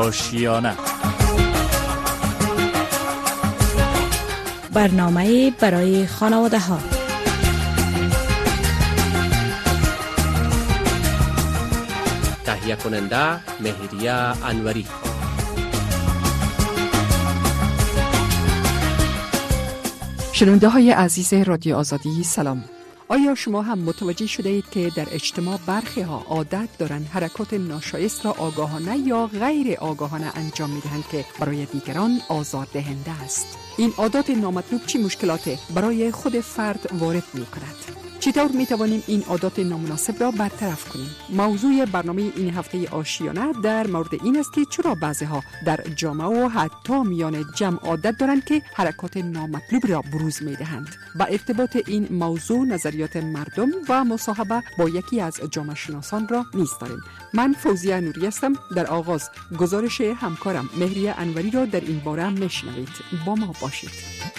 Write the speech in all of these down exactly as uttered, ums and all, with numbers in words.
آشیانه. برنامه برای خانواده ها. تهیه کننده مهریه انوری. شنونده های عزیز رادیو آزادی سلام. آیا شما هم متوجه شده اید که در اجتماع برخی ها عادت دارند حرکات ناشایست را آگاهانه یا غیر آگاهانه انجام می دهند که برای دیگران آزاردهنده است؟ این عادات نامطلوب چی مشکلات برای خود فرد وارد می کند؟ چطور می توانیم این عادات نامناسب را برطرف کنیم؟ موضوع برنامه این هفته آشیانه در مورد این است که چرا بعضی ها در جامعه و حتی میان جمع عادت دارند که حرکات نامطلوب را بروز می دهند. با ارتباط این موضوع نظریات مردم و مصاحبه با یکی از جامعه شناسان را نیز داریم. من فوزیه نوری هستم. در آغاز گزارش همکارم مهریه انوری را در این باره میشنوید. با ما باشید.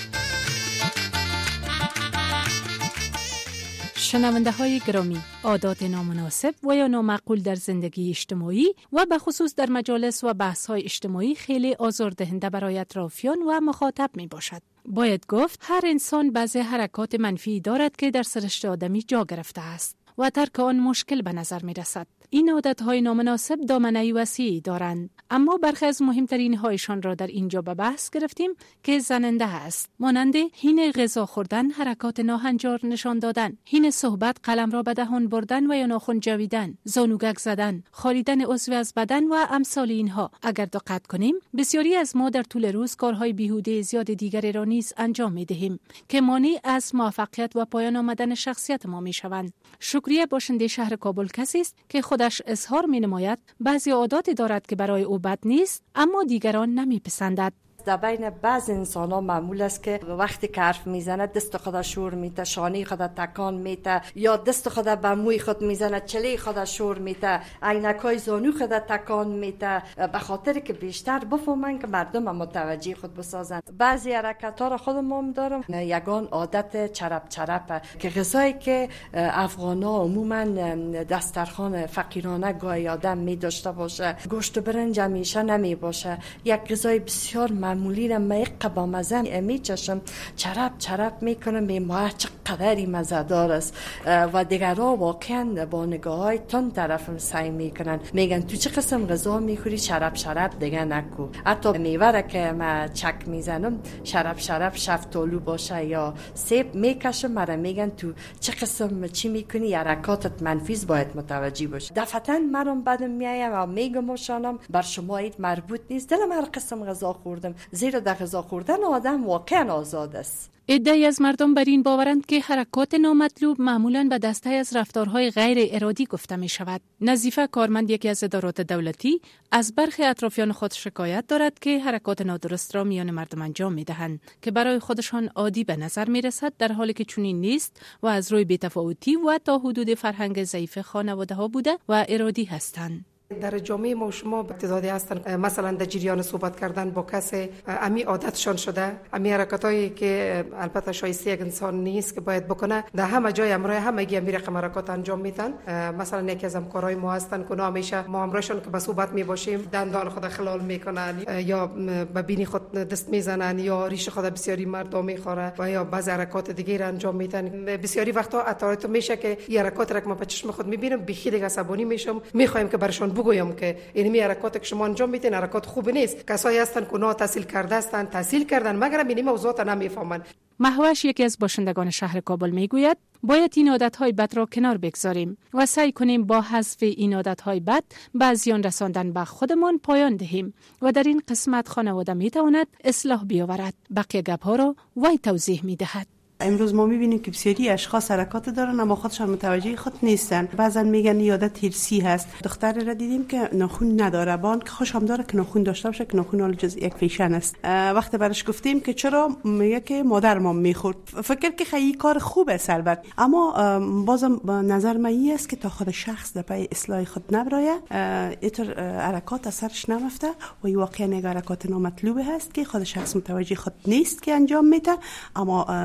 شنونده های گرامی، عادات نامناسب و یا نامعقول در زندگی اجتماعی و به خصوص در مجالس و بحث های اجتماعی خیلی آزاردهنده برای اطرافیان و مخاطب می باشد. باید گفت هر انسان بعضی حرکات منفی دارد که در سرشت آدمی جا گرفته است و ترک آن مشکل به نظر می رسد. این عادت‌های نامناسب دامنه وسیعی دارند، اما برخی از مهمترین هایشان را در اینجا به بحث گرفتیم که زننده است. مانند هین غذا خوردن، حرکات ناهنجار نشان دادن، هین صحبت قلم را به دهان بردن و یا ناخن جویدن، زانوگک زدن، خاریدن عضو از بدن و امثال اینها. اگر دقت کنیم، بسیاری از ما در طول روز کارهای بیهوده زیاد دیگری را نیز انجام می‌دهیم که مانع از موفقیت و پایان آمدن شخصیت ما می‌شوند. شکریه باشنده شهر کابل کسی است که خودش اظهار می‌نماید بعضی عادات دارد که برای او بد نیست، اما دیگران نمی‌پسندد. در بین بعض انسان ها معمول است که وقتی که حرف میزنه دست خود شور میته، شانه خود تکان میته، یا دست خود به موی خود میزنه، چله خود شور میته، عینکای زانو خود تکان میته، به خاطر که بیشتر بفهمن که مردم متوجه خود بسازن. بعضی حرکت ها را خودم هم دارم. یگان عادت چرپ چرپه که غذایی که افغان ها عموما دسترخوان فقیرانه گاهی آدم می داشته باشه، گوشت و برنج همیشه نمی باشه، یک غذای بسیار معمولی را میقه با مزه میچشم، چرپ چرپ میکنم، میماه چقدری مزه‌دار است و دیگرها واقعا با نگاه های تند طرفم سعی میکنن، میگن تو چه قسم غذا میخوری، شرپ شرپ دیگه نکو. حتی میوه را که من چک میزنم شرپ شرپ شفتالو باشه یا سیب میکشم، مرا میگن تو چه قسم چی میکنی، حرکاتت منفیز باید متوجه باشی. دفعتا مرام بدم میایم و میگم شانم بر شما اید مربوط نیست، دلم هر قسم غذا خوردم، زیرا در غذا خوردن آدم واقعا آزاد است. عده‌ای از مردم بر این باورند که حرکات نامطلوب معمولاً به دسته از رفتارهای غیر ارادی گفته می شود. نظیفه کارمند یکی از ادارات دولتی از برخی اطرافیان خود شکایت دارد که حرکات نادرست را میان مردم انجام می دهند که برای خودشان عادی به نظر می رسد، در حالی که چنین نیست و از روی بی‌تفاوتی و تا حدود فرهنگ ضعیف خانواده ها بوده و ارادی هستند. در جامعه ما شما تعدادی هستن مثلا در جریان صحبت کردن با کسی امی عادتشان شده، امی حرکتایی که البته شایسته یک انسان نیست که باید بکنه، در همه جای امرای همگی امی رقم حرکات انجام میدن. مثلا یکی از همکارای ما هستن که همیشه ما امرایشون که به صحبت میباشیم دندان خود خلال میکنن یا به بینی خود دست میزنن یا ریش خود بسیاری مردم میخوره و یا بعض حرکات دیگه را انجام میدن. بسیاری وقتا اتارت میشه که این حرکات را که ما به چشم خود میبینم بخی دیگه عصبانی میشم، میخوایم که برشون بگویم که این حرکاتی که شما انجام میدین حرکات خوب نیست. کسایی هستن که نه تحصیل کرده هستن، تحصیل کردن مگر این موضوعات نمیفهمن. مهوش یکی از باشندگان شهر کابل میگوید باید این عادت‌های بد را کنار بگذاریم و سعی کنیم با حذف این عادت‌های بد به زیان رساندن به خودمان پایان دهیم و در این قسمت خانواده میتواند اصلاح بیاورد. بقیه گپ‌ها را وی توضیح میدهد. امروز ما میبینیم که بسیاری اشخاص حرکات دارن اما خودشان متوجه خود نیستن. بعضا میگن یادت هرسی هست. دختری را دیدیم که ناخن نداره، بان که خوشم داره که ناخن داشته باشه که ناخن حال جز یک فیشن است. وقتی برش گفتیم که چرا، میگه که مادر ما میخورد. فکر که خیلی کار خوبه البته، اما بازم نظر من این است که تا خود شخص در پای اصلاح خود نبراید، اینطور حرکات اثرش نرفته و واقعا یک حرکات نامطلوبه هست که خود شخص متوجه خود نیست که انجام میده، اما طرف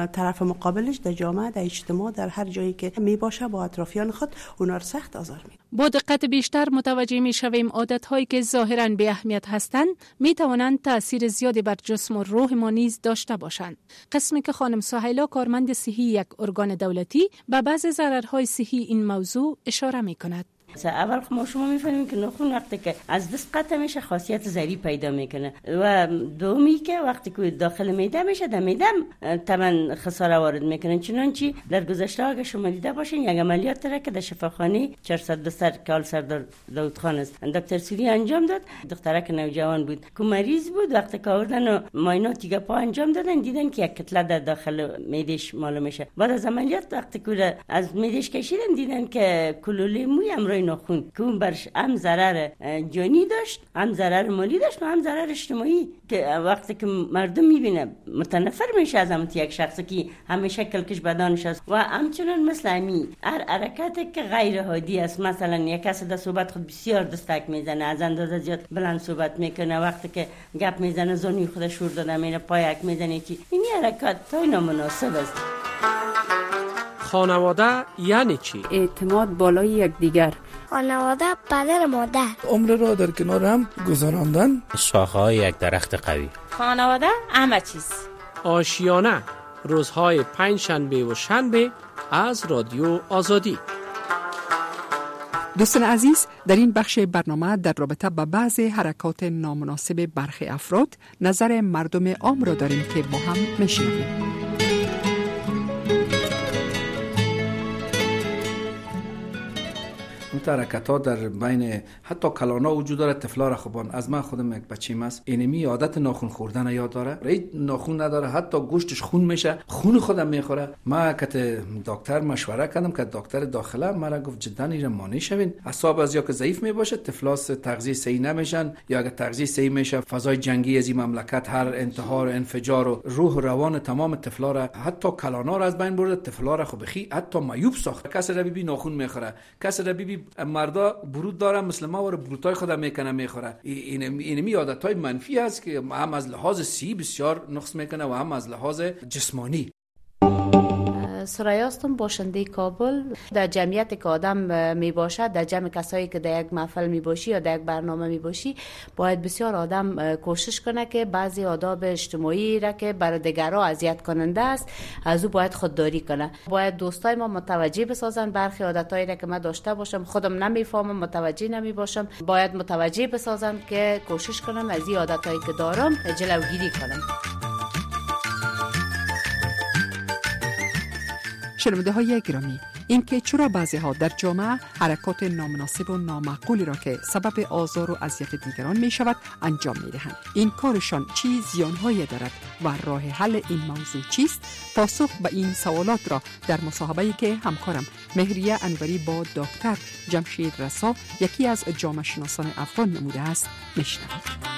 مقابلش در جامعه، در اجتماع، در هر جایی که می باشه با اطرافیان خود اونا رو سخت آزار میده. با دقت بیشتر متوجه می شویم عادت‌هایی که ظاهراً بی اهمیت هستند می توانند تأثیر زیادی بر جسم و روح ما نیز داشته باشند. قسمی که خانم سهیلا کارمند صحی یک ارگان دولتی به بعض ضررهای صحی این موضوع اشاره می کند. اول ما شما میفهمیم که ناخن وقتی که از دست قطع میشه خاصیت زری پیدا میکنه و دومی که وقتی که داخل معده میشه در معده طبعا خساره وارد میکنه. چنانچه در گذشته اگه شما دیده باشین یک عملیات را که در شفاخانه چهارصد دوستر کال سردار داود خان است دکتر سوری انجام داد، دخترک نوجوان بود که مریض بود، وقتی که آوردن معاینات دیگه پا انجام دادن دیدن که یک کتله در داخل معدهش معلوم میشه. بعد از عملیات وقتی که از معدهش کشیدن دیدن که کلوله موی امرای ناخن که اون برش هم ضرر جانی داشت، هم ضرر مالی داشت و هم ضرر اجتماعی که وقتی که مردم میبینه متنفر میشه از همون یک شخصی که همیشه کلکش بدنش است و همچنان مثل همی هر حرکتی که غیر عادی است. مثلا یک کس در صحبت خود بسیار دستک میزنه، از اندازه زیاد بلند صحبت میکنه، وقتی که گپ میزنه زانی خود شور داده میره پایک میزنه که این حرکت تای نامناسب است. خانواده یعنی چی؟ اعتماد بالای یکدیگر. خانواده پدر مادر. عمر را در کنار هم گذراندن. شاخه‌های یک درخت قوی. خانواده همه چیز. آشیانه روزهای پنج شنبه و شنبه از رادیو آزادی. دوستان عزیز، در این بخش برنامه در رابطه با بعض حرکات نامناسب برخی افراد نظر مردم عام را داریم که با هم میشنویم. اون حرکت ها در بین حتی کلانا وجود داره. طفلا را خوبان از من خودم یک بچیم است اینمی عادت ناخن خوردن یاد داره، رید ناخن نداره، حتی گوشتش خون میشه، خون خودم میخوره. ما که دکتر مشوره کردم که دکتر داخله مرا گفت جدا اینجا مانع شوین، اعصاب از یا که ضعیف میباشه طفلاس تغذیه صحیح نمیشن، یا اگه تغذیه صحیح میشه فضای جنگی از این مملکت هر انتحار انفجار و روح و روان تمام طفلا را حتی کلانا را از بین برده، طفلا را خو بخی حتی معیوب ساخت. کسی را ببین ناخن میخوره، کسی را ببین مردا برود داره مثل ما و بروتای خودم میکنه میخوره. این اینمی عادتای منفی است که هم از لحاظ سی بسیار نقص میکنه و هم از لحاظ جسمانی. سریا هستم، باشنده کابل. در جمعیت که آدم می باشد، در جمع کسایی که در یک محفل می باشی یا در یک برنامه می باشی، باید بسیار آدم کوشش کنه که بعضی آداب اجتماعی را که برای دیگران اذیت کننده است از او باید خودداری کنه. باید دوستای ما متوجه بسازن برخی عادتایی را که من داشته باشم خودم نمیفهمم، متوجه نمی باشم، باید متوجه بسازن که کوشش کنم از این عادتایی که دارم جلوگیری کنم. شنونده های گرامی، اینکه چرا بعضی ها در جامعه حرکات نامناسب و نامعقولی را که سبب آزار و اذیت دیگران می شود انجام می دهند، این کارشان چی زیانهایی دارد و راه حل این موضوع چیست؟ پاسخ به این سوالات را در مصاحبه‌ای که همکارم مهریه انوری با دکتر جمشید رسا، یکی از جامعه شناسان افغان نموده است، میشنوید.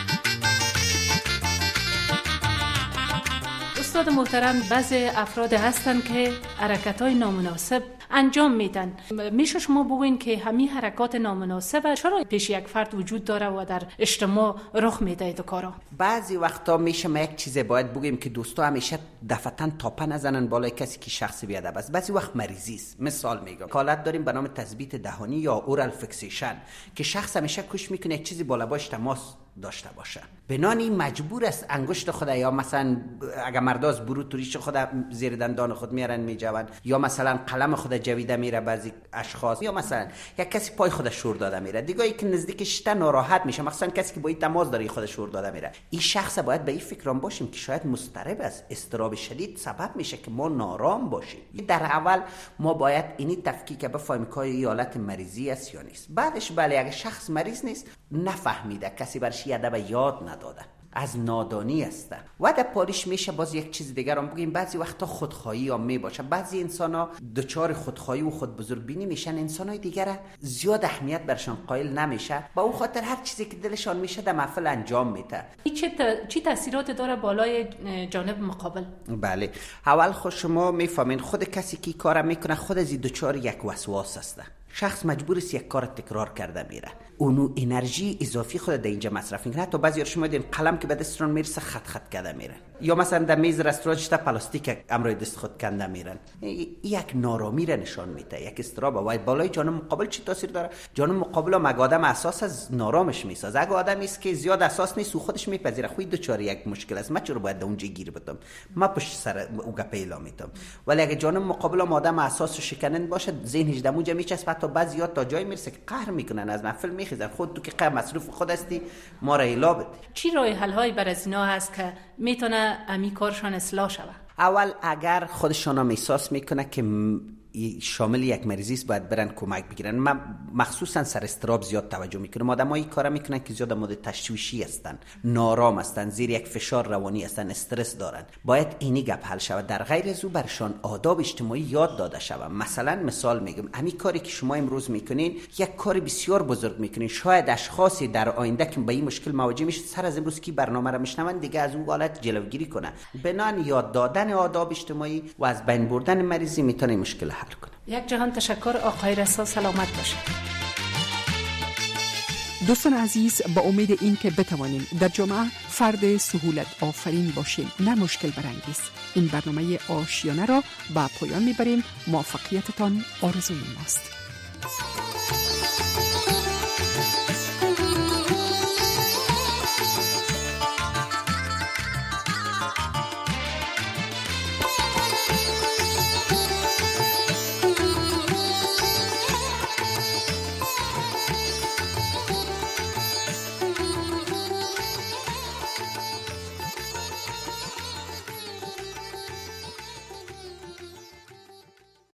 استاد محترم، بعضی افراد هستن که حرکت‌های نامناسب انجام میدن. میشه شما بگوین که همین حرکات نامناسب چرا پیش یک فرد وجود داره و در اجتماع رخ میده دو کارا؟ بعضی وقتا میشه ما یک چیز باید بگیم که دوستا همیشه دفتن تاپه نزنن بالای کسی که شخص بیادب است. بعضی وقت مریضی است. مثال میگم حالت داریم به نام تثبیت دهانی یا اورال فیکسیشن که شخص همیشه کوشش میکنه یک چیزی بالا باش تماس داشته باشه، بنانی مجبور است انگشت خود یا مثلا اگر مرد از برو توریش خود زیر دندان خود میارن میجوند، یا مثلا قلم خود جویده میره بعضی اشخاص، یا مثلا یک کسی پای خود شور داده میره، دیگه که نزدیکش تا ناراحت میشه، مثلا کسی که با این تماس داره خود شور داده میره. این شخص باید به این فکرام باشیم که شاید مضطرب است، اضطراب شدید سبب میشه که ما نارام باشیم. در اول ما باید اینی تفکیک بفهمیم که این حالت مریضی است یا نیست. بعدش بله اگه شخص مریض نیست، نفهمیده، کسی برش ادب یاد نداده، از نادانی است و در پاریش میشه باز یک چیز دیگر هم بگیم. بعضی وقتا خودخواهی هم می باشه، بعضی انسان ها دچار خودخواهی و خود بزرگبینی میشن، انسان های دیگر زیاد اهمیت برشان قائل نمیشه، با اون خاطر هر چیزی که دلشان میشه در محفل انجام میده. چه چی تاثیرات داره بالای جانب مقابل؟ بله، اول خود شما میفهمین خود کسی که کار میکنه خود از دچار یک وسواس است. شخص مجبور است یک کار تکرار کرده میره، اونو انرژی اضافی خود در اینجا مصرف میکنه. حتی بعضی شما دیدین قلم که به دستشون میرسه خط خط کرده میره، یا مثلا در میز رستوران تا پلاستیک امروی دست خود کنده میرن. یک نارامی را نشان میده، یک استراب. و بالای جانب مقابل چی تاثیر داره؟ جانب مقابل هم اگه آدم اساس از نارامش میسازه. اگه آدمی است که زیاد اساس نیست و خودش میپذیره خود دوچار یک مشکل است، من چرا باید در اونجا گیر بدم، من پشت سر او گپ اعلام میدم. ولی اگه جانب مقابل هم آدم اساس شکننده باشه، ذهنش دموجه میچسبه، حتی بعضیا تا جای میرسه که قهر میکنن، از محفل میخیزن. خود تو که قهر مصروف خود هستی، ما را الا بده. چی راه حل های بر از اینا هست که میتونه امی کارشان اصلاح شود؟ اول اگر خودشان هم احساس میکنه که شامل یک مریضی است، باید برن کمک بگیرن. من مخصوصا سر استراب زیاد توجه میکنم. آدمایی کارا میکنن که زیاد مورد تشویشی هستن، نارام هستن، زیر یک فشار روانی هستن، استرس دارن. باید اینی گپ حل شود. در غیر از او برشان آداب اجتماعی یاد داده شود. مثلا مثال میگم، همین کاری که شما امروز میکنین یک کار بسیار بزرگ میکنین. شاید اشخاصی در آینده که با این مشکل مواجه میشه، سر از امروز کی برنامه را میشنون دیگه از اون حالت جلوگیری کنه. بنان یاد دادن آداب اجتماعی و از بین بردن مریضی میتونه مشکل حل کنه. یک جهان تشکر آقای رسا، سلامت باشید. دوستان عزیز، با امید این که بتوانیم در جامعه فرد سهولت آفرین باشیم، نه مشکل برانگیز، این برنامه آشیانه را به پایان میبریم. موفقیتتان آرزوی ماست.